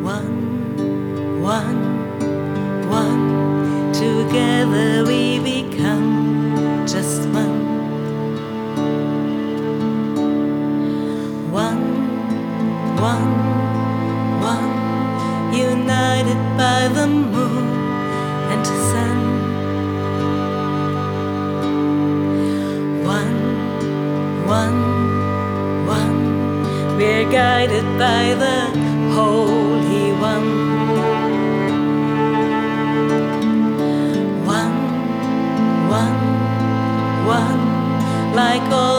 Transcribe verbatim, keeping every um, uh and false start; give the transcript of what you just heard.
One, one, one. Together we become just one. One, one, one. United by the moon and sun. One, one, one. We're guided by the Holy One. One, one, one. Like all